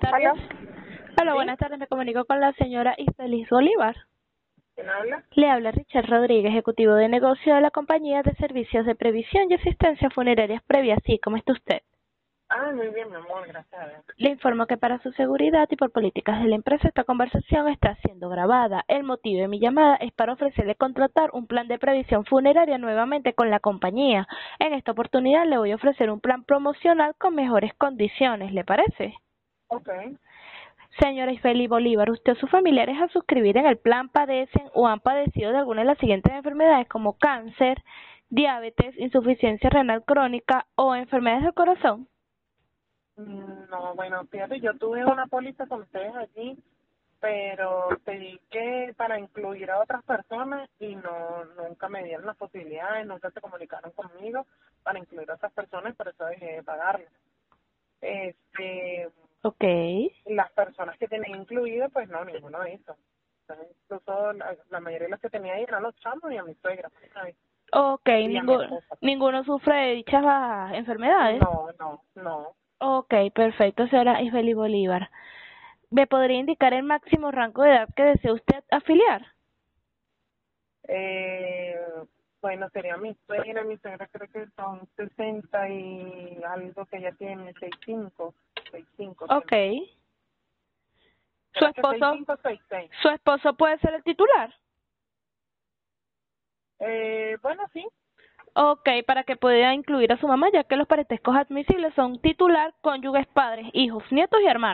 tardes. Hola, ¿Sí? buenas tardes. Me comunico con la señora Isfeliz Bolívar. ¿Quién habla? Le habla Richard Rodríguez, ejecutivo de negocio de la compañía de servicios de previsión y asistencia funerarias previa. Sí, ¿cómo está usted? Ah, muy bien, mi amor, gracias a Dios. Le informo que para su seguridad y por políticas de la empresa esta conversación está siendo grabada. El motivo de mi llamada es para ofrecerle contratar un plan de previsión funeraria nuevamente con la compañía. En esta oportunidad le voy a ofrecer un plan promocional con mejores condiciones, ¿le parece? Ok. Señora Isfeli Bolívar, ¿usted o sus familiares al suscribir en el plan padecen o han padecido de alguna de las siguientes enfermedades como cáncer, diabetes, insuficiencia renal crónica o enfermedades del corazón? No, bueno, fíjate, yo tuve una póliza con ustedes allí, pero pedí que para incluir a otras personas y nunca me dieron las posibilidades, nunca se comunicaron conmigo para incluir a otras personas, por eso dejé de pagarlo. Este, Ok, las personas que tenía incluido, pues no, ninguno de eso. Entonces, incluso la mayoría de los que tenía ahí eran los chamos y a mi suegra, ¿sabes? ok, Y a mi esposa. ninguno sufre de dichas enfermedades. No. Ok, perfecto, señora Isfeli Bolívar. ¿Me podría indicar el máximo rango de edad que desea usted afiliar? Eh, bueno, sería mi suegra creo que son 60 y algo que ella tiene, 65 Ok. tiene. ¿Su ¿Será que esposo, 65 o 66? su esposo puede ser el titular? Bueno, sí. Ok, para que pueda incluir a su mamá, ya que los parentescos admisibles son titular, cónyuges, padres, hijos, nietos y hermanos.